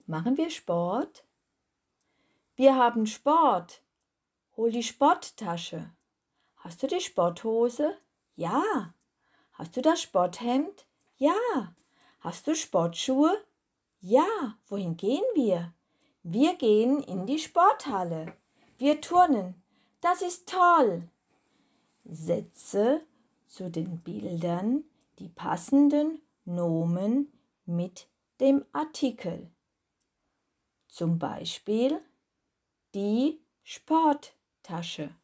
Machen wir Sport? Wir haben Sport. Hol die Sporttasche. Hast du die Sporthose? Ja. Hast du das Sporthemd? Ja. Hast du Sportschuhe? Ja. Wohin gehen wir? Wir gehen in die Sporthalle. Wir turnen. Das ist toll. Setze zu den Bildern die passenden Nomen mit dem Artikel. Zum Beispiel die Sporttasche.